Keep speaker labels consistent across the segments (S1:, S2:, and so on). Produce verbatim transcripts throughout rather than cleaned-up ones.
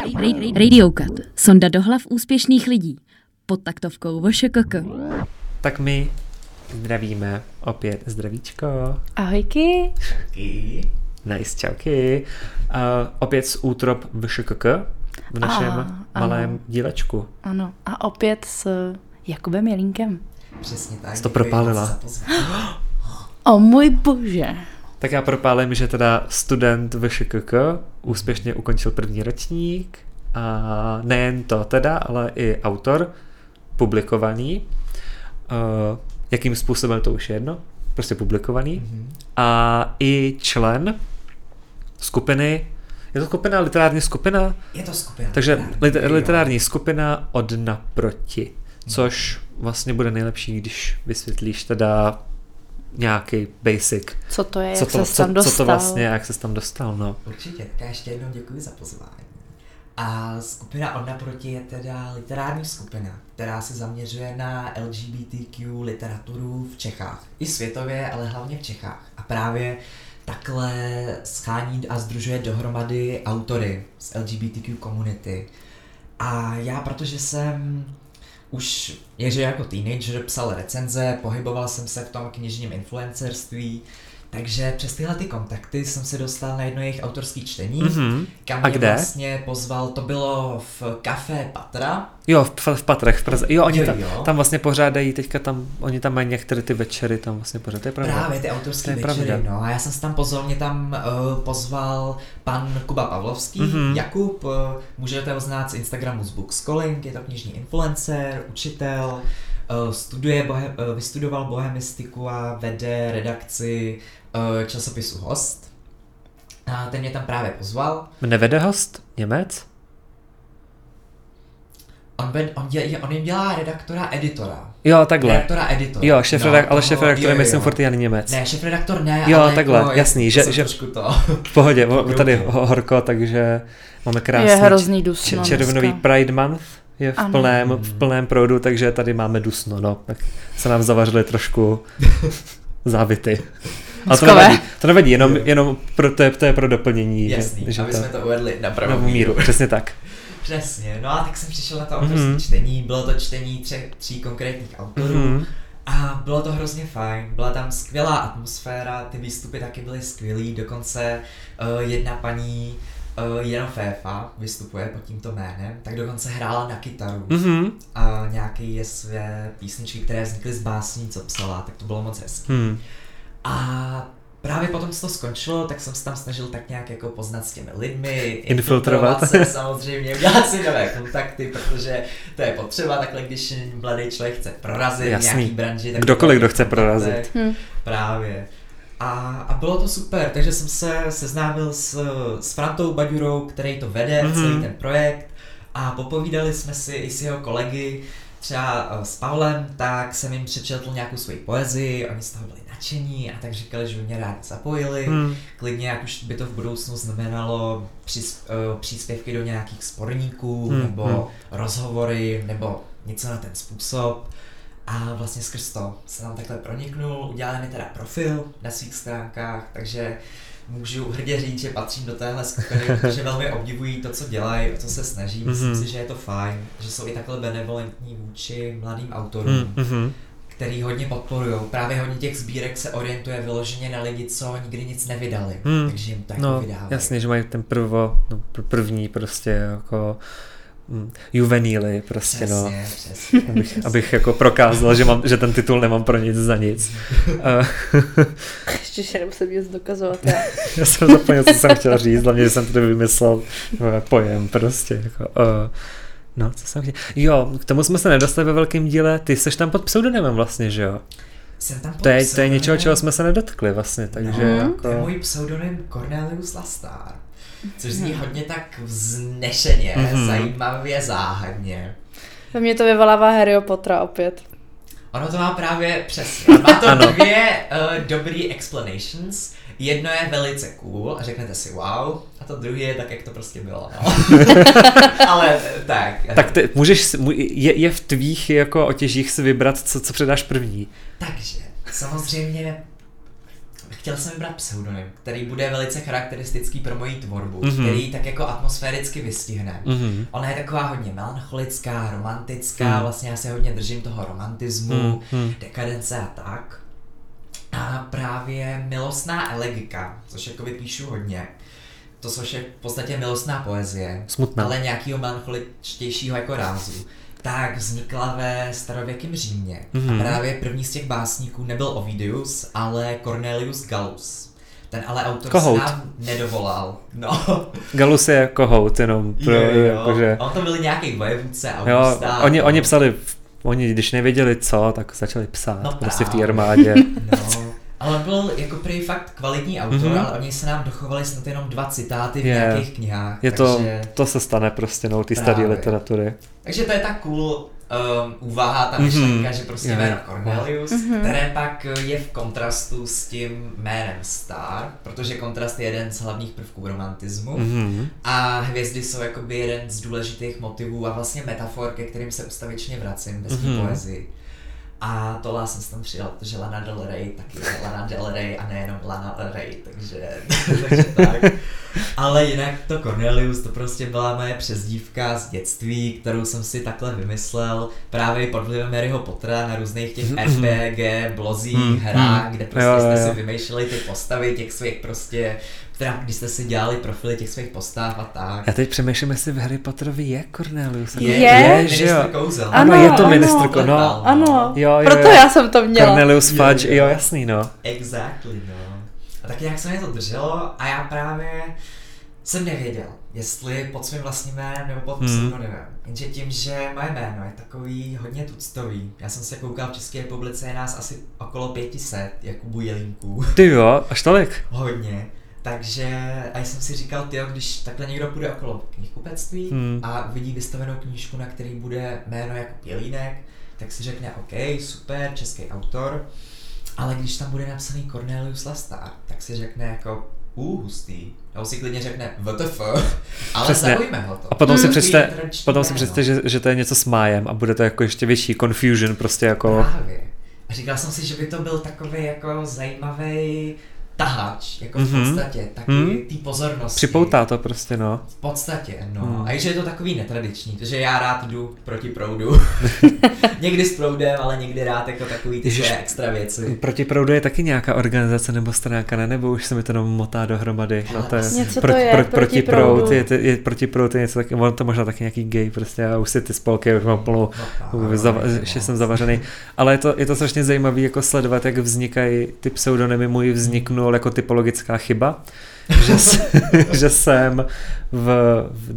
S1: Radio Cut. Sonda do hlav úspěšných lidí. Pod taktovkou V Š K K.
S2: Tak my zdravíme opět. Zdravíčko.
S3: Ahojky.
S2: Čauky. Nice, čauky. Uh, opět z útrop V Š K K v našem a, malém ano. dílečku.
S3: Ano. A opět s Jakubem Jelínkem.
S4: Přesně tak.
S2: Jsi to propálila.
S3: O můj bože.
S2: Tak já propálím, že teda student V Š K K úspěšně ukončil první ročník a nejen to teda, ale i autor, publikovaný. Uh, jakým způsobem, to už je jedno, prostě publikovaný. Mm-hmm. A i člen skupiny, je to skupina, literární skupina?
S4: Je to skupina.
S2: Takže
S4: literární,
S2: liter, literární skupina Od naproti, což vlastně bude nejlepší, když vysvětlíš teda nějaký basic.
S3: Co to je,
S2: co
S3: jak
S2: to,
S3: ses tam
S2: co,
S3: dostal.
S2: co to vlastně, jak ses tam dostal, no.
S4: Určitě, tak ještě jednou děkuji za pozvání. A skupina Od naproti je teda literární skupina, která se zaměřuje na L G B T Q literaturu v Čechách. I světově, ale hlavně v Čechách. A právě takhle schání a sdružuje dohromady autory z L G B T Q komunity. A já, protože jsem už je, že jako teenager psal recenze, pohyboval jsem se v tom knižním influencerství, takže přes tyhle ty kontakty jsem se dostal na jedno jejich autorský čtení, mm-hmm. kam mě vlastně pozval, to bylo v Café Patra.
S2: Jo, v, v Patrech v Praze. Jo, oni
S4: jo,
S2: tam,
S4: jo.
S2: tam vlastně pořádají, teďka tam, oni tam mají některé ty večery, tam vlastně pořádají, to je pravda.
S4: Právě ty autorské večery, pravda. No a já jsem se tam pozval, mě tam uh, pozval pan Kuba Pavlovský, mm-hmm. Jakub, uh, můžete ho znát z Instagramu z Bookscholling, je to knižní influencer, učitel, uh, studuje, bohe, uh, vystudoval bohemistiku a vede redakci uh, časopisu Host. A ten mě tam právě pozval.
S2: Nevede Host? Němec?
S4: On, ved, on, děl, on jim dělá redaktora, editora.
S2: Jo, takhle.
S4: Redaktora, editora.
S2: Jo, šéf
S4: no,
S2: redak, ale šéf-redaktor je myslím furt Jan Němec.
S4: Ne, šéf-redaktor ne,
S2: jo,
S4: ale
S2: takhle,
S4: jako,
S2: jasný, že, že
S4: to.
S2: v pohodě, tady horko, takže máme krásný
S3: je hrozný dusno
S2: červnový
S3: dneska.
S2: Pride Month je v plném, v plném proudu, takže tady máme dusno, no. Tak se nám zavařily trošku závity. Ale to nevadí, to nevadí, jenom, jenom pro, to, je, to je pro doplnění.
S4: Jasný,
S2: že,
S4: aby
S2: že
S4: jsme to uvedli na pravou
S2: míru. míru. Přesně tak.
S4: Přesně, no a tak jsem přišel na to autorské mm-hmm. čtení, bylo to čtení tři, tří konkrétních autorů mm-hmm. a bylo to hrozně fajn, byla tam skvělá atmosféra, ty výstupy taky byly skvělý, dokonce uh, jedna paní uh, Jeno Féfa vystupuje pod tímto jménem, tak dokonce hrála na kytaru mm-hmm. a nějaké je své písničky, které vznikly z básní, co psala, tak to bylo moc hezký. Mm. A právě potom, co to skončilo, tak jsem se tam snažil tak nějak jako poznat s těmi lidmi, infiltrovat se samozřejmě, udělat si nové kontakty, protože to je potřeba takhle, když mladý člověk chce prorazit v nějaký branži. Tak
S2: kdokoliv, kdo chce prorazit.
S4: Hmm. Právě. A, a bylo to super, takže jsem se seznámil s, s Frantou Baďurou, který to vede, mm-hmm. celý ten projekt, a popovídali jsme si i s jeho kolegy, třeba s Pavlem, tak jsem jim přečetl nějakou svoji poezii, oni z toho byli nadšení a tak říkali, že by mě rádi zapojili. Hmm. Klidně, jak už by to v budoucnu znamenalo přis, uh, příspěvky do nějakých sporníků, hmm. nebo hmm. rozhovory, nebo něco na ten způsob. A vlastně skrz to se tam takhle proniknul, udělali mi teda profil na svých stránkách, takže můžu hrdě říct, že patřím do téhle skupiny, protože velmi obdivují to, co dělají, o co se snaží. Myslím mm-hmm. si, že je to fajn, že jsou i takhle benevolentní vůči mladým autorům, mm-hmm. který hodně podporujou. Právě hodně těch sbírek se orientuje vyloženě na lidi, co nikdy nic nevydali, mm. takže jim tak
S2: no,
S4: vydávají.
S2: Jasně, že mají ten prvo, no, první prostě jako mm, juveníly prostě,
S4: přesně,
S2: no.
S4: Přesně,
S2: abych,
S4: přesně.
S2: abych jako prokázal, že, mám, že ten titul nemám pro nic za nic.
S3: Ještě že nemusím nic dokazovat. Já,
S2: já jsem zapomněl, co jsem chtěl říct, hlavně, že jsem tady vymyslel pojem prostě. Jako, uh, no, co jsem chtěl. Jo, k tomu jsme se nedostali ve velkém díle, ty seš tam pod pseudonymem vlastně, že jo?
S4: Jsem tam pod
S2: to, je, to je něčeho, čeho jsme se nedotkli vlastně, takže
S4: no,
S2: jako...
S4: to je můj pseudonym Cornelius Lastar. Což zní hodně tak vznešeně, mm-hmm. zajímavě, záhadně.
S3: Ve mně to vyvolává Harryho Pottera opět.
S4: Ono to má právě přesně. Má to dvě uh, dobrý explanations. Jedno je velice cool a řeknete si wow, a to druhé je tak, jak to prostě bylo. No. Ale tak.
S2: Tak ty, můžeš, je, je v tvých jako otěžích si vybrat, co, co předáš první.
S4: Takže, samozřejmě chtěl jsem vybrat pseudonym, který bude velice charakteristický pro moji tvorbu,
S2: Mhm.
S4: který tak jako atmosféricky vystihne.
S2: Mhm.
S4: Ona je taková hodně melancholická, romantická,
S2: Mm.
S4: vlastně já se hodně držím toho romantismu,
S2: Mm, mm.
S4: dekadence a tak. A právě milostná elegika, což jako vypíšu hodně, to což je v podstatě milostná poezie,
S2: Smutná.
S4: ale nějakýho melancholičtějšího jako rázu, tak vznikla ve starověkém Římě.
S2: Mhm.
S4: A právě první z těch básníků nebyl Ovidius, ale Cornelius Gallus. Ten ale autor
S2: Kohout.
S4: se nám nedovolal. No.
S2: Gallus je kohout, jenom pro,
S4: Jo, jo.
S2: jakože...
S4: On to byl nějaký vojevůdce
S2: Jo,
S4: Augusta.
S2: oni, oni psali, oni když nevěděli co, tak začali psát
S4: No
S2: prostě v té
S4: právě.
S2: armádě.
S4: No, ale on byl jako prý fakt kvalitní autor,
S2: Mhm.
S4: ale oni se nám dochovali snad jenom dva citáty v
S2: Je.
S4: nějakých knihách.
S2: Je to,
S4: takže,
S2: to se stane prostě, no, ty staré
S4: Právě.
S2: literatury.
S4: takže to je tak cool um, úvaha, ta
S2: Mhm.
S4: myšlenka, že prostě
S2: Je.
S4: jméno Cornelius,
S3: Mhm.
S4: které pak je v kontrastu s tím jménem Star, protože kontrast je jeden z hlavních prvků romantismu.
S2: Mhm.
S4: A hvězdy jsou jakoby jeden z důležitých motivů a vlastně metafor, ke kterým se ustavičně vracím ve své
S2: Mhm.
S4: poezii. A tohle jsem si tam přidal, protože Lana Del Rey taky je Lana Del Rey a nejenom Lana Del Rey, takže, takže tak. Ale jinak to Cornelius, to prostě byla moje přezdívka z dětství, kterou jsem si takhle vymyslel právě pod vlivem Harryho Pottera na různých těch R P G, blozích,
S2: Mhm.
S4: hrách, kde prostě
S2: Jo, jo,
S4: jste
S2: jo.
S4: si vymýšleli ty postavy těch svých prostě, teda když jste si dělali profily těch svých postav a tak.
S2: Já teď přemýšlím, jestli v Harry Potterovi je Cornelius.
S3: Je?
S2: je že jo.
S4: ministr kouzel.
S2: Ano,
S3: Ano,
S2: je to
S3: ano.
S2: ministr ko- no.
S3: Ano,
S2: Jo, jo,
S3: proto
S2: jo.
S3: já jsem to měla.
S2: Cornelius
S4: Jo,
S2: Fudge,
S4: jo.
S2: jo, jasný, no.
S4: Exactly, no. A tak nějak se mě to drželo a já právě jsem nevěděl, jestli pod svým vlastním jménem nebo pod
S2: Hmm.
S4: pseudonymem. Jenže tím, že moje jméno je takový hodně tuctový. Já jsem se koukal, v České republice je nás asi okolo pět set Jakubů Jelínků.
S2: Ty jo, až tolik.
S4: Hodně. Takže a jsem si říkal, tyjo, když takhle někdo půjde okolo knihkupectví
S2: Hmm.
S4: a vidí vystavenou knížku, na který bude jméno jako Jelínek, tak si řekne, OK, super, český autor, ale když tam bude napsaný Cornelius Lastar, tak si řekne jako, uh, hustý, nebo si klidně řekne W T F, ale
S2: Přesně.
S4: zaujme ho to.
S2: A potom si
S4: Takový
S2: představ,
S4: tradiční
S2: potom si
S4: jméno.
S2: představ, že, že to je něco s májem a bude to jako ještě větší confusion, prostě jako...
S4: Právě. A říkal jsem si, že by to byl takový jako zajímavý tahač, jako v
S2: Mhm.
S4: podstatě, taky
S2: Mhm.
S4: té pozornosti.
S2: Připoutá to prostě, no.
S4: V podstatě, no.
S2: Hmm.
S4: A i že je to takový netradiční, protože já rád jdu proti proudu. Někdy s proudem, ale někdy rád jako takový ty
S2: Ježiš.
S4: své extra věci.
S2: Proti proudu je taky nějaká organizace nebo stránka, ne? Nebo už se mi to jenom motá dohromady. No, to je,
S3: Něco to
S2: proti,
S3: je,
S2: pro,
S3: proti
S2: proti
S3: proudu.
S2: proud, je, to- je, proti proud je něco taky, on to možná taky nějaký gay prostě, já už si ty spolky už mám plnou,
S4: No,
S2: zava,
S4: právě,
S2: ještě
S4: no.
S2: jsem zavařený, ale je to, je to strašně zajímavé jako sledovat, jak vznikají ty pseudonymy. Můj vzniknul jako typologická chyba, že, s- že jsem v, v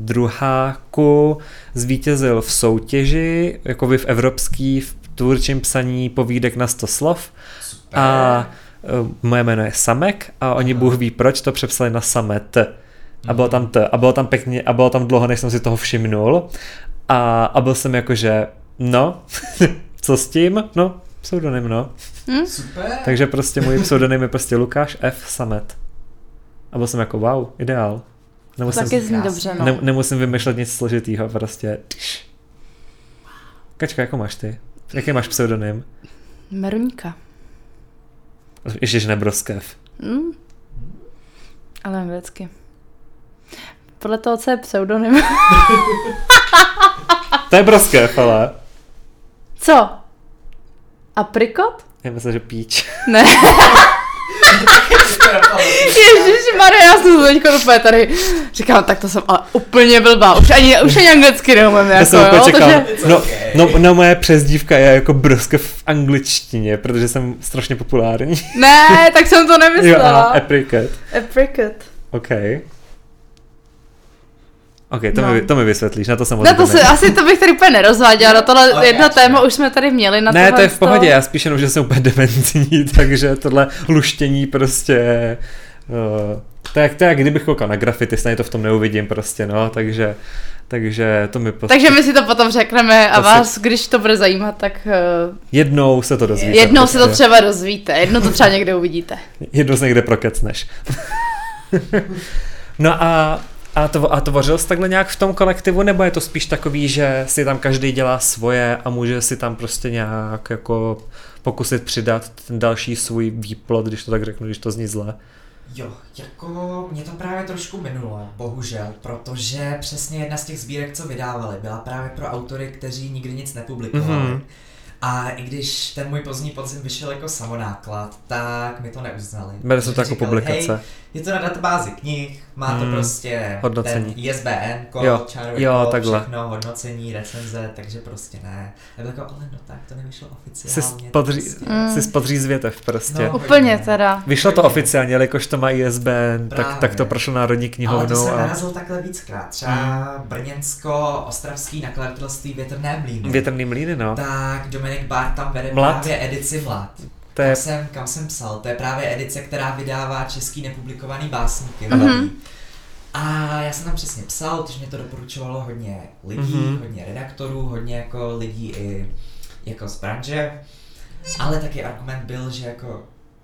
S2: druháku zvítězil v soutěži, jako v evropský, v tvůrčím psaní povídek na sto slov.
S4: Super.
S2: A uh, moje jméno je Samek a oni
S4: Aha.
S2: Bůh ví proč to přepsali na Samet. A bylo tam T. A bylo tam pěkně, a bylo tam dlouho, než jsem si toho všimnul. A, a byl jsem jakože, no, co s tím? No, pseudonym, no.
S4: Super.
S2: Takže prostě můj pseudonym je prostě Lukáš F. Samet. A byl jsem jako, wow, ideál. Nemusím,
S3: Taky zní
S4: krásný.
S3: dobře, no.
S2: ne, nemusím vymýšlet nic složitýho, prostě. Tyš. Kačka, jako máš ty? Jaký máš pseudonym?
S3: Meruňka.
S2: Ježiš, Nebroskev.
S3: Hm? Ale anglicky. Podle toho, co je pseudonym.
S2: To je Broskev, ale.
S3: Co? Aprikot?
S2: Já myslím, že píč.
S3: Ne. Ježišmarja, já jsem to teďko úplně tady říkám, tak to jsem ale úplně blbá. Už ani, už ani anglicky neumím,
S2: Já
S3: jako,
S2: jsem úplně
S3: jo,
S2: čekal.
S3: takže...
S2: No,
S4: okay.
S2: no, no, moje přezdívka je jako Broskev v angličtině, protože jsem strašně populární.
S3: Ne, tak jsem to
S2: Jo,
S3: nemyslela.
S2: aha, apricot.
S3: Apricot.
S2: OK. OK, to,
S3: No.
S2: mi, to mi vysvětlíš, na to jsem
S3: No to
S2: odborný.
S3: se, asi to bych tady úplně nerozváděla, no tohle
S4: Ale
S3: jedno
S4: jasně.
S3: téma už jsme tady měli na
S2: Ne, to
S3: tohle
S2: je v pohodě, já spíš jenom, že jsem úplně dementní, takže tohle luštění prostě... Uh, to je jak, to je jak kdybych koukal na grafity, stejně to v tom neuvidím prostě, no, takže... Takže to mi prostě...
S3: Takže my si to potom řekneme a
S2: To
S3: vás,
S2: si-
S3: když to bude zajímat, tak uh,
S2: Jednou se to dozvíte.
S3: jednou se to
S2: prostě.
S3: třeba dozvíte, jednou to třeba někde uvidíte.
S2: Jednou se někde prokecneš. No a A, to, a tvořil jsi takhle nějak v tom kolektivu, nebo je to spíš takový, že si tam každý dělá svoje a může si tam prostě nějak jako pokusit přidat ten další svůj výplod, když to tak řeknu, když to zní zle?
S4: Jo, jako mě to právě trošku minulo, bohužel, protože přesně jedna z těch sbírek, co vydávali, byla právě pro autory, kteří nikdy nic nepublikovali. Mm-hmm. A i když ten můj pozdní podzim vyšel jako samonáklad, tak mi to neuznali.
S2: Bere se to jako
S4: říkali,
S2: publikace.
S4: Hej, je to na databázi knih, má to
S2: hmm,
S4: prostě
S2: hodnocení.
S4: ten I S B N kód,
S2: jo,
S4: čárový
S2: jo,
S4: kód,
S2: takhle.
S4: všechno, hodnocení, recenze, takže prostě ne. Já byl jako, ale no tak, to nevyšlo
S2: Jsi
S4: oficiálně.
S2: spodří,
S4: prostě.
S2: mm. spodří z větev prostě.
S4: No,
S3: Úplně teda.
S2: Vyšlo to oficiálně, jakož to má I S B N, tak, tak to prošlo Národní knihovnou.
S4: Ale to jsem
S2: a...
S4: narazil takhle víckrát. Třeba mm. brněnsko-ostravský nakladatelství Větrné mlýny.
S2: Větrný mlýny, no.
S4: Tak Dominik Bár tam vede
S2: Mlad.
S4: právě edici Mlad.
S2: To je...
S4: kam, jsem, kam jsem psal, to je právě edice, která vydává český nepublikovaný básníky.
S3: Mm-hmm.
S4: A já jsem tam přesně psal, protože mě to doporučovalo hodně lidí, mm-hmm. hodně redaktorů, hodně jako lidí i jako z branže. Ale taky argument byl, že jako...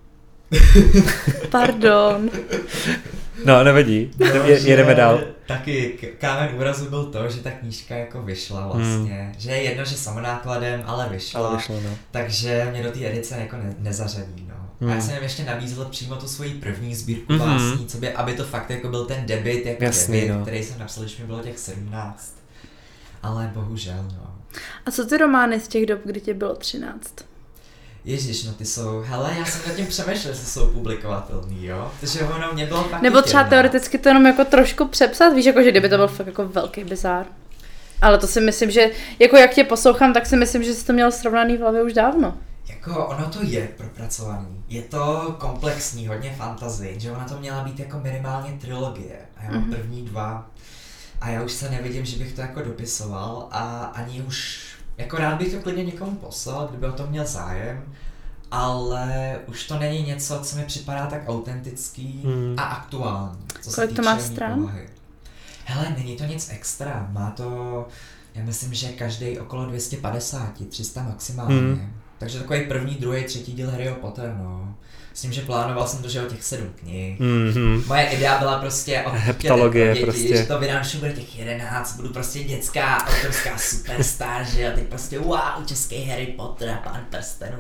S3: Pardon.
S2: No, nevadí,
S4: No,
S2: je, jedeme dál.
S4: Taky k- kámen úrazu byl to, že ta knížka jako vyšla vlastně. Hmm. Že je jedno, že samonákladem, ale vyšla.
S2: Ale vyšlo, no.
S4: Takže mě do té edice jako ne- nezařadí, no. Hmm. A já jsem jim ještě nabízel přímo tu svoji první sbírku
S2: mm-hmm.
S4: básní, co by, aby to fakt jako byl ten debut, jako
S2: Jasný,
S4: debut,
S2: no.
S4: který jsem napsal, když mi bylo těch sedmnáct. Ale bohužel, no.
S3: A co ty romány z těch dob, kdy tě bylo třináct?
S4: Ježiš, no ty jsou, hele, já jsem nad tím přemýšlel, jestli jsou publikovatelný, jo? Takže ono mě bylo fakt
S3: Nebo třeba
S4: jedná.
S3: teoreticky to jenom jako trošku přepsat, víš, jako že kdyby to byl fakt jako velký bizár. Ale to si myslím, že jako jak tě poslouchám, tak si myslím, že jsi to měl srovnaný v hlavě už dávno.
S4: Jako ono to je propracovaný. Je to komplexní, hodně fantasy, že ona to měla být jako minimálně trilogie. A já mám mm-hmm. první dva. A já už se nevidím, že bych to jako dopisoval a ani už, jako rád bych to klidně někomu poslal, kdyby o to měl zájem. Ale už to není něco, co mi připadá tak autentický mm. a aktuální. Co
S3: Kolik
S4: se
S3: to má
S4: týče
S3: stran?
S4: povahy. Hele, není to nic extra. Má to, já myslím, že každý okolo dvě stě padesát, tři sta maximálně. Mm. Takže takový první, druhý, třetí díl Harryho Potter, no. S tím, že plánoval jsem to, že o těch sedm knih. Mm-hmm. Moje idea byla prostě od
S2: heptalogie
S4: děti,
S2: prostě.
S4: že to vydám, že bude těch jedenáct, budu prostě dětská autorská superstar, že jo, teď prostě wow, český Harry Potter a Pán prstenů.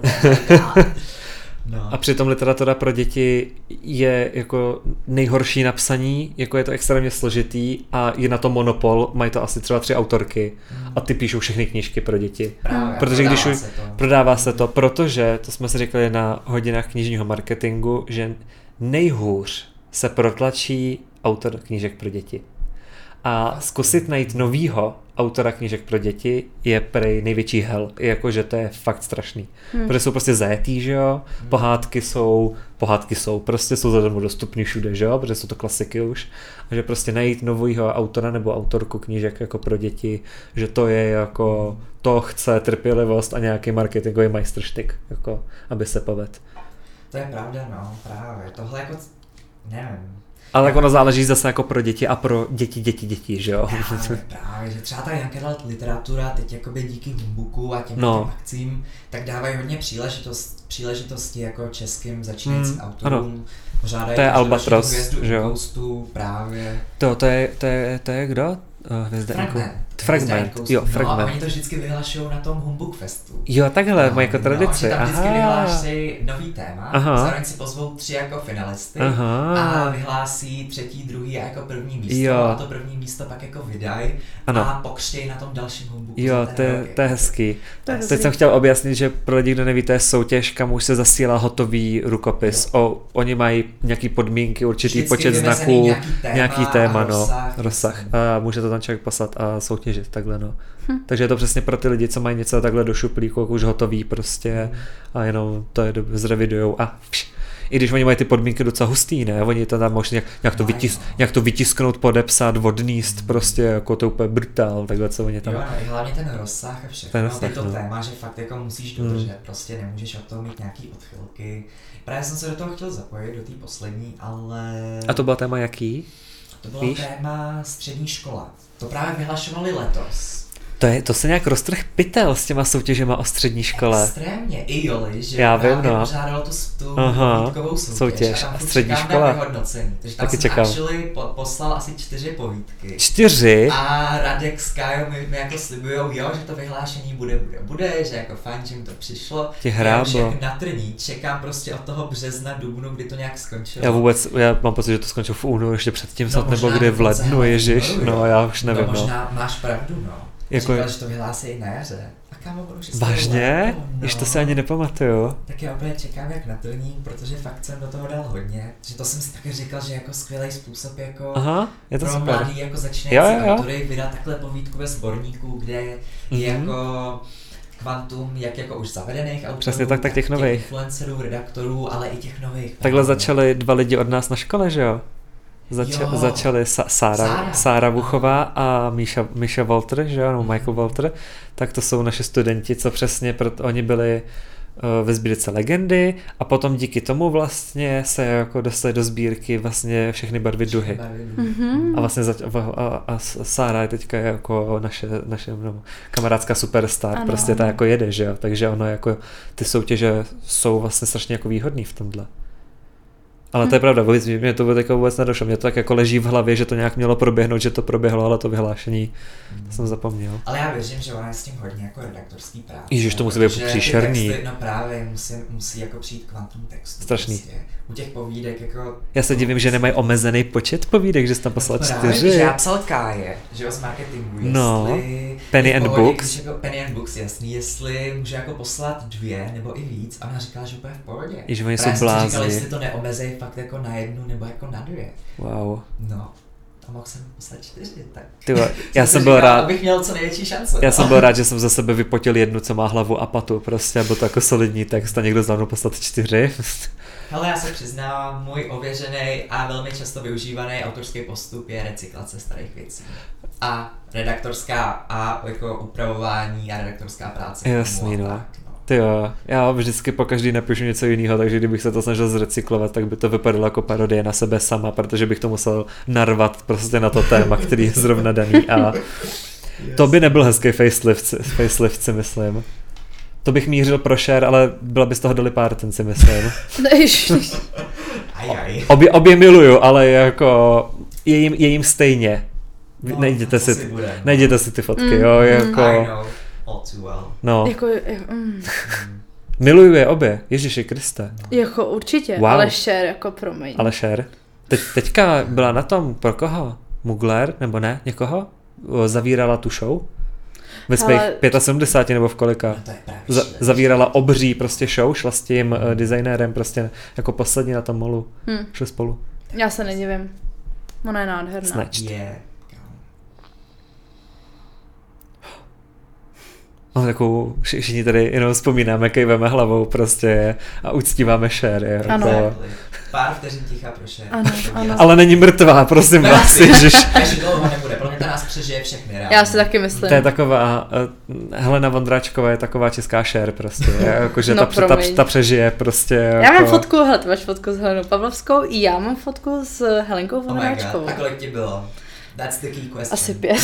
S4: No.
S2: A přitom literatura pro děti je jako nejhorší napsaní, jako je to extrémně složitý a je na to monopol, mají to asi třeba tři autorky a ty píšou všechny knížky pro děti.
S4: Právě,
S2: protože když
S4: se to.
S2: prodává se to, protože, to jsme si řekli na hodinách knižního marketingu, že nejhůř se protlačí autor knížek pro děti. A zkusit najít novýho autora knížek pro děti je prej největší hell. Jakože to je fakt strašný. Hmm. Protože jsou prostě zajetý, že jo? Pohádky jsou, pohádky jsou, prostě jsou zadarmo dostupný všude, že jo? Protože jsou to klasiky už. A že prostě najít novýho autora nebo autorku knížek jako pro děti, že to je jako, to chce trpělivost a nějaký marketingový majstrštyk, jako, aby se povedl.
S4: To je pravda, no, právě. Tohle jako, nevím.
S2: Ale tak ono záleží zase jako pro děti a pro děti, děti, děti, že jo?
S4: Právě, právě, že třeba ta young adult literatura teď jakoby díky Humbuku a těm
S2: no.
S4: akcím, tak dávají hodně příležitost, příležitosti jako českým začínajícím mm, autorům. Pořádají
S2: to je Albatros, že jo?
S4: Ghostu, právě.
S2: To, to je, to je, to je kdo? Uh, Hvězda
S4: Fragment.
S2: Fragment, jo, Fragment.
S4: No a oni to vždycky vyhlašují na tom Humbug Festu.
S2: Jo, takhle,
S4: no,
S2: mají jako tradici.
S4: No, že tam vždycky
S2: Aha.
S4: vyhlásí nový téma,
S2: Aha.
S4: zároveň si pozvou tři jako finalisty
S2: Aha.
S4: a vyhlásí třetí, druhý a jako první místo
S2: jo.
S4: a to první místo pak jako vydají a pokřtějí na tom dalším Humbugu.
S2: Jo, to je, to je hezký.
S3: To je
S2: Teď
S3: hezký.
S2: jsem chtěl objasnit, že pro lidi, kdo neví, to je soutěž, kam už se zasílá hotový rukopis. O, oni mají nějaký podmínky, určitý
S4: Vždycky
S2: počet
S4: vymezený
S2: znaků,
S4: nějaký téma,
S2: nějaký téma, no,
S4: rozsah.
S2: rozsah. A může to tam člověk poslat a soutěžit takhle, no. Hm. Takže je to přesně pro ty lidi, co mají něco takhle do šuplíku, jako už hotový prostě a jenom to je zrevidujou a pš. I když oni mají ty podmínky docela hustý, ne? Oni to tam možná nějak, nějak, to vytis, nějak to vytisknout, podepsat, odníst, prostě jako to úplně brutál, takhle co oni tam...
S4: Jo, no, i hlavně ten rozsah a všechno,
S2: ten
S4: no,
S2: rozsah,
S4: to
S2: no.
S4: téma, že fakt jako musíš dodržet, hmm. prostě nemůžeš od toho mít nějaký odchylky. Právě jsem se do toho chtěl zapojit, do té poslední, ale...
S2: A to bylo téma jaký?
S4: To bylo
S2: Víš?
S4: téma střední škola. To právě vyhlašovali letos.
S2: To, je, to se nějak roztrh pytel s těma soutěžema o střední škole.
S4: Extrémně, i Joli, že
S2: Já vím,
S4: právě
S2: no.
S4: pořádalo tu, tu
S2: Aha,
S4: povídkovou soutěž,
S2: soutěž
S4: a tam
S2: a
S4: furt
S2: střední
S4: čekám
S2: škola.
S4: na vyhodnocení. Takže tam
S2: Taky
S4: jsem
S2: čekám.
S4: actually po, poslal asi čtyři povídky.
S2: Čtyři?
S4: A Radek s Kájou mi, mi jako slibujou, jo, že to vyhlášení bude, bude, bude, že jako fajn, že mi to přišlo.
S2: Ti
S4: Já už
S2: hráblo.
S4: jak na trní, čekám prostě od toho března, dubnu, kdy to nějak skončilo.
S2: Já vůbec, já mám pocit, že to skončilo v únoru, ještě předtím
S4: No
S2: snad, nebo
S4: možná
S2: kdy v
S4: dokonce
S2: lednu,
S4: hned v
S2: ježiš,
S4: únoru,
S2: no
S4: jo.
S2: já už nevím,
S4: no.
S2: no.
S4: možná máš pravdu, no.
S2: Jako-
S4: Říkal, že to vyhlásí i na jaře. A kámo, budu šestého
S2: Vážně?
S4: ledna, no.
S2: Již to si ani nepamatuju.
S4: Tak já opět čekám jak na trní, protože fakt jsem do toho dal hodně. Že to jsem si taky říkal, že jako skvělý způsob jako
S2: Aha, je to
S4: pro
S2: super.
S4: mladý jako
S2: Jo,
S4: začínající
S2: jo, jo.
S4: autory vydat takhle povídku ve sborníku, kde je
S2: Mhm.
S4: jako kvantum jak jako už zavedených autorů,
S2: Přesně tak, tak těch nových.
S4: influencerů, redaktorů, ale i těch nových.
S2: Takhle
S4: právě.
S2: začali dva lidi od nás na škole, že jo? Zača-
S4: Jo.
S2: začali Sa- Sára,
S4: Sára.
S2: Sára Vuchová a Míša, Míša Walter, že jo, no Michael Walter, tak to jsou naši studenti, co přesně, proto oni byli uh, ve sbírce Legendy a potom díky tomu vlastně se jako dostali do sbírky vlastně všechny barvy duhy.
S3: Mhm.
S2: A vlastně zač- a, a, a Sára je teďka jako naše, naše no, kamarádská superstar,
S3: Ano,
S2: prostě ta
S3: ano.
S2: jako jede, že jo, takže ono jako ty soutěže jsou vlastně strašně jako výhodný v tomhle. Ale to je pravda, vůbec, mě to jako vůbec nedošlo, mě to tak jako leží v hlavě, že to nějak mělo proběhnout, že to proběhlo, ale to vyhlášení to jsem zapomněl.
S4: Ale já věřím, že ona je s tím hodně jako redaktorský práce.
S2: Ježiš, to musí být
S4: protože ty
S2: příšerný.
S4: Texty, no právě, musí, musí jako přijít kvantum textu.
S2: Strašný.
S4: Prostě. U těch povídek jako...
S2: Já se divím, že nemají omezený počet povídek, že jsi tam poslal
S4: Právě,
S2: čtyři.
S4: že já psal Káje, že jo, z marketingu, jestli...
S2: No, Penny
S4: je v
S2: and
S4: pohodě,
S2: Books.
S4: Když jako Penny and Books, jasný, jestli může jako poslat dvě nebo i víc a ona říkala, že úplně v pohodě.
S2: Ježiš, oni jsou
S4: Právě jsem si říkal,
S2: blázni.
S4: jestli to neomezej fakt jako na jednu nebo jako na dvě.
S2: Wow.
S4: No, a mohl jsem poslat čtyři, tak...
S2: Ty vole, já
S4: si
S2: jsem byl
S4: říkal,
S2: rád,
S4: abych měl co největší šance.
S2: já
S4: no.
S2: jsem byl rád, že jsem za sebe vypotil jednu, co má hlavu a patu, prostě, a byl to jako solidní text a někdo za mnou poslat čtyři.
S4: Hele, já se přiznám, můj ověřený a velmi často využívaný autorský postup je recyklace starých věcí. A redaktorská a jako upravování a redaktorská práce. k
S2: Jasný,
S4: tomu a
S2: no.
S4: tak, no.
S2: Ty jo, já vždycky po každý napíšu něco jiného, takže kdybych se to snažil zrecyklovat, tak by to vypadalo jako parodie na sebe sama, protože bych to musel narvat prostě na to téma, který je zrovna daný a to by nebyl hezký facelift, facelift si myslím. To bych mířil pro share, ale byla by z toho Dolly Parton, si myslím.
S3: Ježiš.
S4: Ajaj.
S2: Obě, obě miluju, ale jako je jim, je jim stejně.
S4: No,
S2: najděte,
S4: to
S2: si,
S4: si bude, no.
S2: najděte si ty fotky,
S3: Mm,
S2: jo,
S3: mm.
S4: I
S2: jako,
S4: know, all too well.
S2: no,
S3: Jako, jako, mm.
S2: miluju je obě, Ježiši Kriste,
S3: jako určitě,
S2: Wow.
S3: ale Cher jako promiň.
S2: ale share. Teď, teďka byla na tom, pro koho? Mugler, nebo ne, někoho? O, Zavírala tu show? Ve svých
S3: Ale-
S2: sedmdesáti pěti nebo v kolika?
S4: No to je právě
S2: Za,
S4: šílený.
S2: zavírala obří prostě show, šla s tím uh, designérem prostě jako poslední na tom molu.
S3: Hm.
S2: Šli spolu.
S3: Já se nedivím. Ona je nádherná.
S2: Snatched.
S4: Je, kámo.
S2: Mám takovou, vši- všichni tady jenom vzpomínáme, kejveme hlavou prostě a uctíváme Cher. Jako.
S3: Ano.
S4: Exactly. Pár vteřin ticha pro Cher.
S3: Ano, ano.
S2: Ale není mrtvá, prosím vás, ježiš.
S4: Takže dlouho nebude, pro mě ta nás přežije všechny. Reálně.
S3: Já si taky myslím.
S2: To je taková, uh, Helena Vondráčková je taková česká Cher prostě, jakože
S3: No,
S2: ta, ta, ta,
S3: promiň.
S2: ta přežije prostě. Jako...
S3: Já mám fotku, hele, ty máš fotku s Helenou Pavlovskou, i já mám fotku s Helenkou
S4: Oh my
S3: Vondráčkou.
S4: god, a kolik ti bylo? That's the key question.
S3: Asi pět.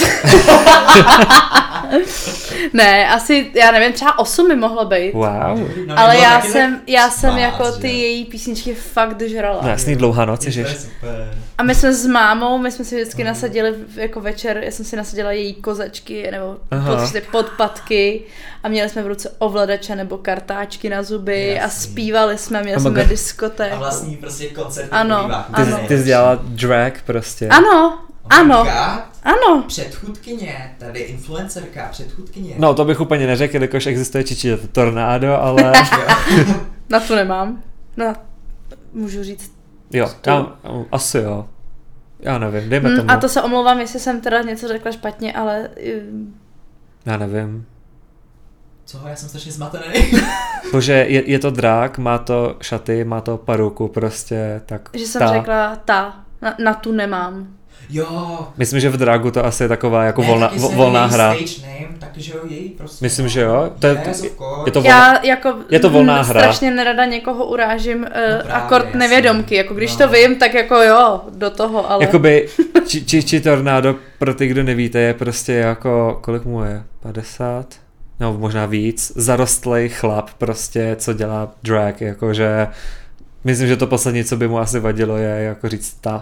S3: Ne, asi, já nevím, třeba osm mi mohlo být.
S2: Wow.
S4: No,
S3: Ale
S4: mě bylo
S3: já
S4: taky
S3: jsem,
S4: tak
S3: já jsem
S4: dvanáct,
S3: jako
S4: že?
S3: ty její písničky fakt žrala.
S2: No jasný, dlouhá noc,
S4: Je to
S2: ježiš.
S4: super.
S3: A my jsme s mámou, my jsme si vždycky
S4: Mhm.
S3: nasadili v- jako večer, já jsem si nasadila její kozačky nebo
S2: Aha.
S3: prostě podpatky a měli jsme v ruce ovladače nebo kartáčky na zuby a
S4: Jasný.
S3: zpívali jsme, měli
S2: Oh my
S3: jsme
S2: God.
S3: diskotéku.
S4: A vlastní prostě koncert.
S3: Ano,
S2: Ty,
S3: ano.
S2: ty jsi dělala drag prostě.
S3: Ano, ano, ano.
S4: Předchůdkyně, tady influencerka, předchůdkyně.
S2: No to bych úplně neřekl, jelikož existuje čiči tornádo, ale
S3: Na to nemám. No, můžu říct.
S2: jo, já, asi jo. Já nevím, dejme tomu.
S3: Hm, a to se omlouvám, jestli jsem teda něco řekla špatně, ale hm,
S2: Já nevím.
S4: Co, já jsem strašně zmatený.
S2: Bože, je, je to drák, má to šaty, má to paruku prostě, tak
S3: že jsem
S2: ta.
S3: řekla ta, na, na tu nemám.
S4: Jo.
S2: Myslím, že v dragu to asi je taková jako
S4: Ne,
S2: volná,
S4: taky
S2: vo,
S4: se
S2: volná
S4: její
S2: hra.
S4: stage name, takže jo, její prostě.
S2: Myslím, že jo. To je,
S4: Yes, of course.
S2: je to volná,
S3: Já jako
S2: je to volná
S3: hm,
S2: hra.
S3: strašně nerada někoho urážím uh,
S4: právě,
S3: akord
S4: jasně.
S3: nevědomky, jako když
S4: No.
S3: to vím, tak jako jo, do toho, ale
S2: Jakoby či, či, či Tornado, pro ty, kdo nevíte, je prostě jako, kolik mu je, padesát? No možná víc, zarostlej chlap prostě, co dělá drag, jakože myslím, že to poslední, co by mu asi vadilo, je jako říct ta.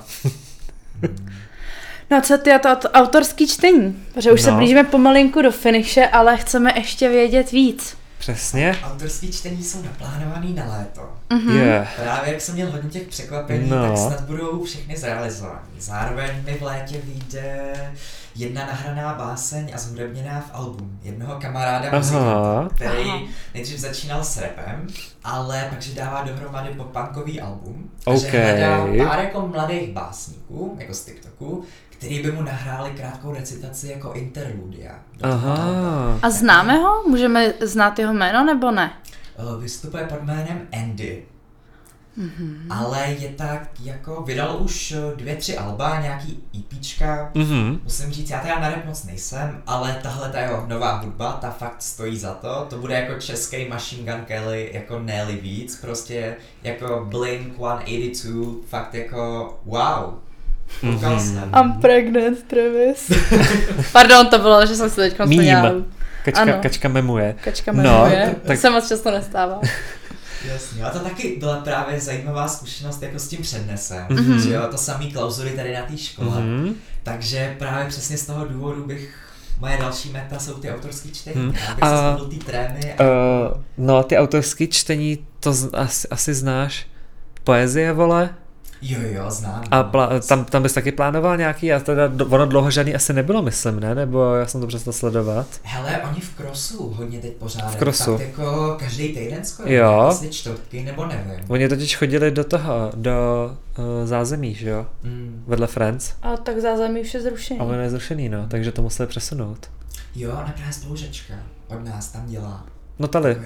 S3: No co ty a to, to autorský čtení, protože už no. se blížíme pomalinku do finiše, ale chceme ještě vědět víc.
S2: Přesně.
S4: Autorský čtení jsou naplánovaný na léto.
S3: Mm-hmm.
S2: Yeah.
S4: Právě jak jsem měl hodně těch překvapení,
S2: no.
S4: tak snad budou všechny zrealizovaný. Zároveň mi v létě vyjde jedna nahraná báseň a zhudebněná v album jednoho kamaráda muzikanta, který Aha. nejdřív začínal s rapem, ale takže dává dohromady pop-punkový album. Takže
S2: okay.
S4: hledá pár jako mladých básníků, jako z TikToku, který by mu nahráli krátkou recitaci jako interludia.
S2: Aha.
S3: A známe ho? Můžeme znát jeho jméno nebo ne?
S4: Vystupuje pod jménem Andy.
S3: Mm-hmm.
S4: Ale je tak jako, vydal už dvě, tři alba, nějaký EPčka,
S2: mm-hmm.
S4: musím říct, já teda na rap moc nejsem, ale tahle ta jeho nová hudba, ta fakt stojí za to, to bude jako český Machine Gun Kelly, jako ne-li víc, prostě jako Blink sto osmdesát dva, fakt jako wow.
S2: Mm-hmm.
S3: I'm pregnant, Travis. Pardon, to bylo, že jsem si teďka vzpomněla.
S2: Kačka, kačka memuje.
S3: Kačka memuje,
S2: no,
S3: tak se moc často nestává.
S4: Jasně, a to taky byla právě zajímavá zkušenost jako s tím přednesem,
S2: mm-hmm.
S4: že jo, to samý klauzury tady na té škole, mm-hmm. takže právě přesně z toho důvodu bych, moje další meta jsou ty autorský čtení, mm. abych a, se shodl ty trémy. A...
S2: Uh, no, ty autorský čtení, to z, asi, asi znáš, poezie, vole?
S4: Jo, jo, znám.
S2: A pl- tam, tam bys taky plánoval nějaký, a teda ono dlouho žádný asi nebylo, myslím, ne? Nebo já jsem to přestal sledovat.
S4: Hele, oni v Crossu hodně teď pořádají.
S2: V Crossu.
S4: Tak jako každý týden skoro,
S2: jo.
S4: Jestli čtvrtky, nebo nevím.
S2: Oni totiž chodili do toho, do uh, zázemí, že jo? Mm. Vedle Friends.
S3: A tak zázemí už je zrušený.
S2: Ale je zrušený, no, takže to museli přesunout.
S4: Jo, ona právě spolužačka od nás tam dělá.
S2: No tady.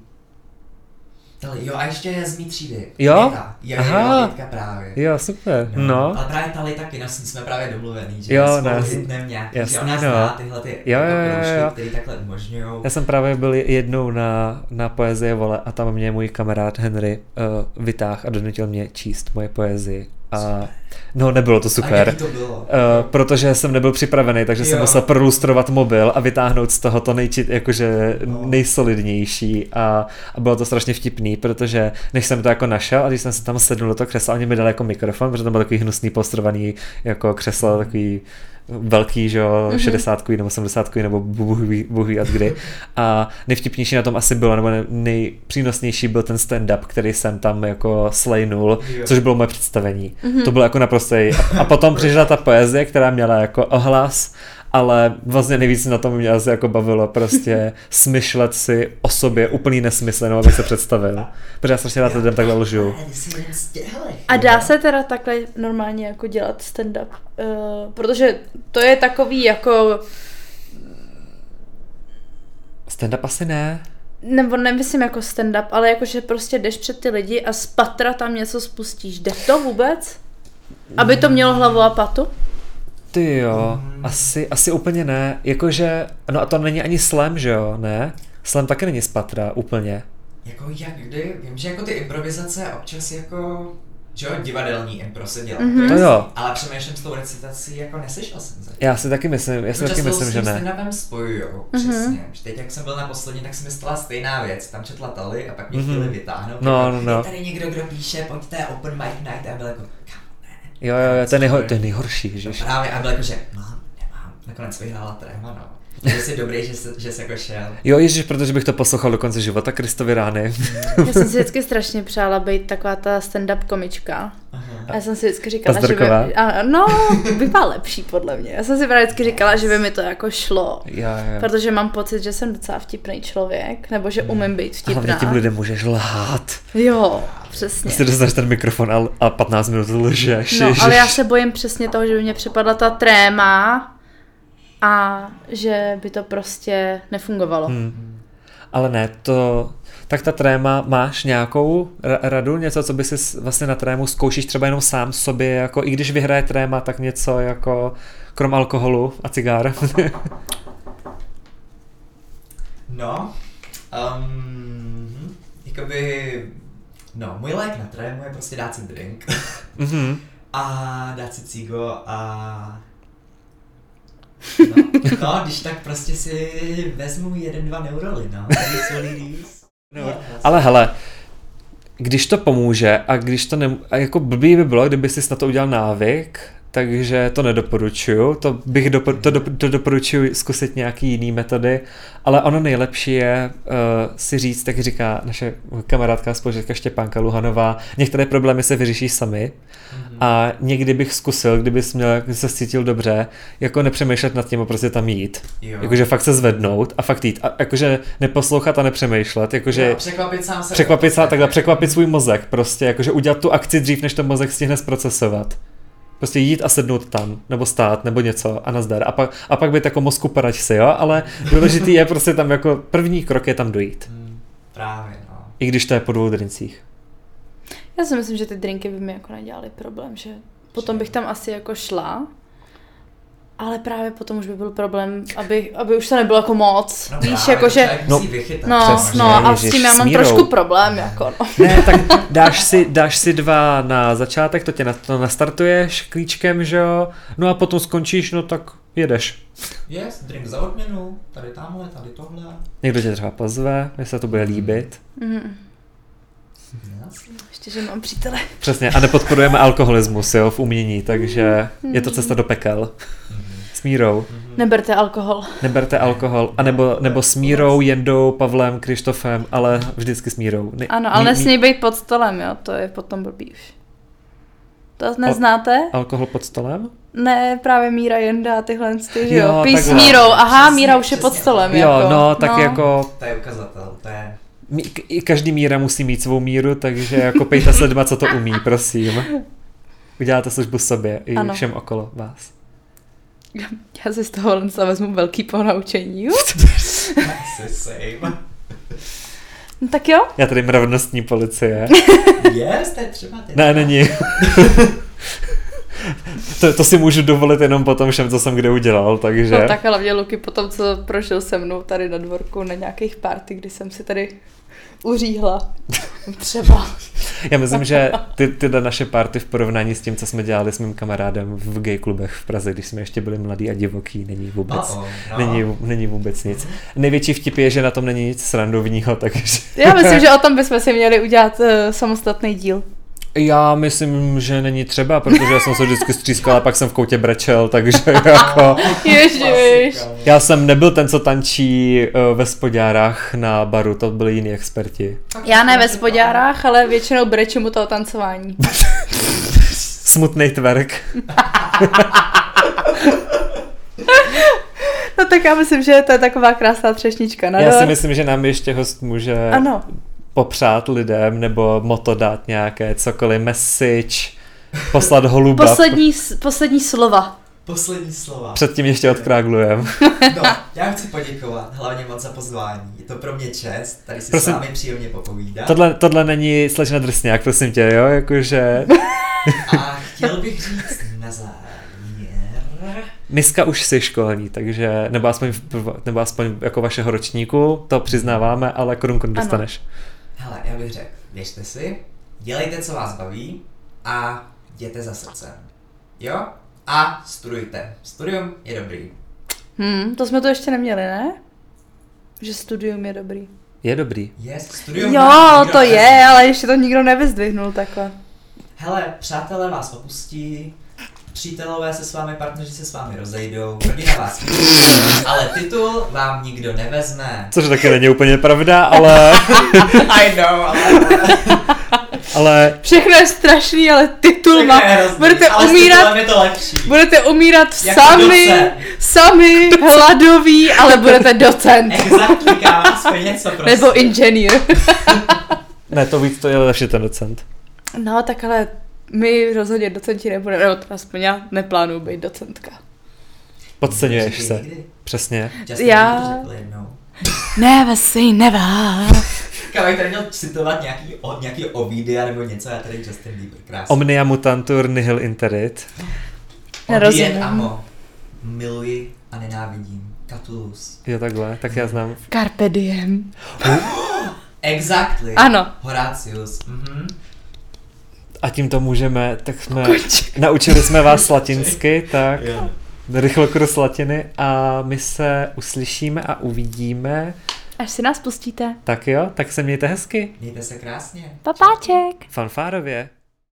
S4: Tali, jo, a ještě je z mý třídy.
S2: Jo?
S4: Věta. Jo, Aha. Jo, Větka právě.
S2: Jo, super, no. no.
S4: Ale právě Tali taky, no, jsme právě domluvený, že
S2: jo,
S4: spolu hitneme nějaký, že ona zná tyhle ty
S2: jo, jo, kroužky, jo.
S4: který takhle umožňujou.
S2: Já jsem právě byl jednou na, na poezie, vole, a tam mě můj kamarád Henry uh, vytáhl a donutil mě číst moje poezii. A no, nebylo to super.
S4: A jaký to bylo? Uh,
S2: protože jsem nebyl připravený, takže jo. jsem musel prolustrovat mobil a vytáhnout z toho to nejči, jakože no. nejsolidnější a, a bylo to strašně vtipný, protože než jsem to jako našel a když jsem se tam sednul do toho křesla, oni mi dali jako mikrofon, protože tam byl takový hnusný postrovaný jako křeslo, takový velký, že jo, mm-hmm. šedesátkový nebo sedmdesátkový nebo bůh ví od kdy. A nejvtipnější na tom asi bylo, nebo nejpřínosnější byl ten stand-up, který jsem tam jako slejnul, jo. což bylo moje představení. Mm-hmm. To bylo jako naprostej. A, a potom přišla ta poezie, která měla jako ohlas, ale vlastně nejvíc na tom mě asi jako bavilo prostě smyšlet si o sobě úplný nesmysl, jenom abych se představil. Protože já strašně rád lidem takhle lžu.
S3: A dá se teda takhle normálně jako dělat stand-up? Uh, protože to je takový jako...
S2: Stand-up asi ne.
S3: Nebo nemyslím jako stand-up, ale jakože prostě jdeš před ty lidi a z patra tam něco spustíš. Jde to vůbec? Aby to mělo hlavu a patu?
S2: Ty jo, mm. asi, asi úplně ne, jakože, no a to není ani slam, že jo, ne? Slam taky není z patra, úplně.
S4: Jako jak kdy, vím, že jako ty improvizace občas jako, že jo, divadelní impro se dělá,
S2: mm-hmm. to jo.
S4: Ale přemýšlím s tou recitací, jako neslyšel jsem zatím.
S2: Já si taky myslím, já si taky myslím, že ne.
S4: Protože s stand-upem spojujou, přesně, mm-hmm. teď jak jsem byl na poslední, tak se mi stala stejná věc, tam četla Tali a pak mě mm-hmm. chtěli vytáhnout,
S2: no, no, no.
S4: Je tady někdo, kdo píše, pojďte open mic night a byl jako,
S2: Jo, jo, jo, to je, nejhor, to je nejhorší, že?
S4: No právě, a byl jako, že mám, nemám, nakonec vyhrála tréma, no. Takže jsi dobrý, že jsi, že jsi jako šel.
S2: Jo, ježiš, protože bych to poslouchal do konce života, Kristovi rány.
S3: Já jsem si vždycky strašně přála být taková ta stand-up komička. Aha. A já jsem si vždycky říkala, že by, a, no, by byla lepší podle mě. Já jsem si právě vždycky říkala, že by mi to jako šlo.
S2: Já, já.
S3: Protože mám pocit, že jsem docela vtipný člověk, nebo že umím být vtipná.
S2: Ale tím lidem můžeš lhát.
S3: Jo, přesně.
S2: Si dostaneš ten mikrofon a, a patnáct minut lžeš.
S3: No, ale já se bojím přesně toho, že by mě připadla ta tréma a že by to prostě nefungovalo.
S2: Hmm. Ale ne, to... Tak ta tréma, máš nějakou radu, něco, co by si vlastně na trému zkoušíš třeba jenom sám sobě, jako i když vyhraje tréma, tak něco jako krom alkoholu a cigár?
S4: No, um, jakoby, no, můj lék na trému je prostě dát si drink.
S2: Mm-hmm.
S4: a dát si cigo a... No, no, když tak prostě si vezmu jeden, dva neuroly, no. Tady jsou lidis.
S2: No, ale hele, když to pomůže a když to ne... A jako blbý by bylo, kdyby jsi na to udělal návyk, takže to nedoporučuju, to bych dopo, to, do, to doporučuji zkusit nějaký jiný metody, ale ono nejlepší je uh, si říct, tak říká naše kamarádka spolužačka Štěpánka Luhanová, některé problémy se vyřeší sami mm-hmm. a někdy bych zkusil, kdybys měl, kdyby se cítil dobře, jako nepřemýšlet nad tím a prostě tam jít. Jo. Jakože fakt se zvednout a fakt jít. A jakože neposlouchat a nepřemýšlet. Jakože
S4: jo, překvapit sám sebe.
S2: Překvapit, sám, takhle, překvapit svůj mozek prostě, jakože udělat tu akci dřív, než to mozek stihne zprocesovat. Prostě jít a sednout tam, nebo stát, nebo něco a nazdar. A pak, a pak být jako mozku poraď si, jo? Ale důležitý je prostě tam jako první krok je tam dojít.
S4: Hmm, právě, no.
S2: I když to je po dvou drincích.
S3: Já si myslím, že ty drinky by mi jako nedělaly problém, že potom bych tam asi jako šla, ale právě potom už by byl problém, aby, aby už to nebylo jako moc.
S4: No,
S3: víš, jako že...
S2: No,
S3: no, no a s tím já mám trošku problém, jako no.
S2: Ne, tak dáš si, dáš si dva na začátek, to tě na to nastartuješ klíčkem, že jo, no a potom skončíš, no tak jedeš.
S4: Yes, drink za odměnu, tady tamhle, tady tohle.
S2: Někdo tě třeba pozve, jestli se to bude líbit.
S3: Mm. Ještě, že mám přítele.
S2: Přesně, a nepodporujeme alkoholismus, jo, v umění, takže je to cesta do pekel. S Mírou.
S3: Neberte alkohol.
S2: Neberte alkohol, a nebo, nebo s Mírou, Jendou, Pavlem, Krištofem, ale vždycky s Mírou. Ne,
S3: ano, ale nesmí být pod stolem, jo, to je potom blbý už. To neznáte?
S2: Al- alkohol pod stolem?
S3: Ne, právě Míra, Jenda, tyhle ty, že
S2: jo,
S3: jo, pij s
S2: takhle.
S3: Mírou, aha,
S4: Přesně,
S3: Míra už je pod
S4: přesně.
S3: stolem,
S2: Jo,
S3: jako.
S2: no, tak jako...
S4: To je ukazatel, to je...
S2: I každý Míra musí mít svou míru, takže jako pejte se doma, co to umí, prosím. Uděláte službu sobě i ano. Všem okolo vás.
S3: Já si z toho vezmu velký ponaučení. No tak jo.
S2: Já tady mravnostní policie.
S4: Yes, to je třeba teď.
S2: Ne, není. to, to si můžu dovolit jenom po tom všem, co jsem kde udělal, takže...
S3: No tak hlavně Luky po tom, co prošel se mnou tady na dvorku na nějakých party, kdy jsem si tady uříhla. Třeba.
S2: Já myslím, že ty, tyhle naše party v porovnání s tím, co jsme dělali s mým kamarádem v gay klubech v Praze, když jsme ještě byli mladí a divoký, není vůbec,
S4: Uh-oh, no.
S2: není, není vůbec nic. Největší vtip je, že na tom není nic srandovního, takže...
S3: Já myslím, že o tom bychom si měli udělat uh, samostatný díl.
S2: Já myslím, že není třeba, protože já jsem se vždycky střískal a pak jsem v koutě brečel, takže jako...
S3: Ježiš.
S2: Já jsem nebyl ten, co tančí uh, ve spodňárách na baru, to byli jiní experti.
S3: Já ne ve spodňárách, ale většinou brečím u toho tancování.
S2: Smutnej twerk.
S3: No tak já myslím, že to je taková krásná třešnička. Nador.
S2: Já si myslím, že nám ještě host může...
S3: Ano.
S2: popřát lidem, nebo moto dát nějaké, cokoliv, message, poslat holuba.
S3: Poslední, poslední slova.
S4: Poslední slova.
S2: Předtím ještě odkráglujem.
S4: No, já chci poděkovat, hlavně moc za pozvání. Je to pro mě čest, tady si
S2: prosím,
S4: s vámi příjemně popovídat.
S2: Tohle, tohle není slečna drsňák, prosím tě, jo, jakože...
S4: A chtěl bych říct na závěr.
S2: Dneska už jsi školní, takže, nebo aspoň, nebo aspoň jako vašeho ročníku, to přiznáváme, ale korunku nedostaneš.
S4: Hele, já bych řekl, věřte si, dělejte, co vás baví a jděte za srdcem. Jo? A studujte. Studium je dobrý.
S3: Hmm, to jsme to ještě neměli, ne? Že studium je dobrý.
S2: Je dobrý.
S4: Yes, studium
S3: jo, to je, je, ale ještě to nikdo nevyzdvihnul takhle.
S4: Hele, přátelé vás opustí, přítelové se s vámi, partneři se s vámi rozejdou, rodina vás vypustí, ale titul vám nikdo nevezme.
S2: Což taky není úplně pravda, ale...
S4: I know, ale...
S2: ale...
S3: Všechno je strašný, ale titul má... Budete
S4: ale
S3: umírat...
S4: je to lepší.
S3: Budete umírat
S4: jako
S3: sami,
S4: docent.
S3: sami, hladoví, ale budete docent.
S4: Exaktní, kámo, aspoň něco prostě.
S3: Nebo inženýr.
S2: Ne, to víc, to je lepší ten docent.
S3: No, tak ale my rozhodně docenti nebudeme, nebo to aspoň já neplánuju být docentka.
S2: Podceňuješ se. Přesně.
S4: Justin
S3: já...
S4: to řekl jednou.
S3: Never say never.
S4: Kámo, jak tady měl citovat nějaký, o, nějaký Ovidia nebo něco, já tady Justin Bieber, krásný.
S2: Omnia mutantur nihil interit.
S3: Nerozumím.
S4: Amo. Miluji a nenávidím. Catullus.
S2: Jo, takhle, tak já znám.
S3: Carpe diem.
S4: Exactly.
S3: Ano.
S4: Horatius. Mhm.
S2: A tím to můžeme, tak jsme, Konček. naučili jsme vás latinsky, tak yeah. rychlo kurz latiny a my se uslyšíme a uvidíme.
S3: Až si nás pustíte.
S2: Tak jo, tak se mějte hezky.
S4: Mějte se krásně.
S3: Papáček.
S2: Fanfárově.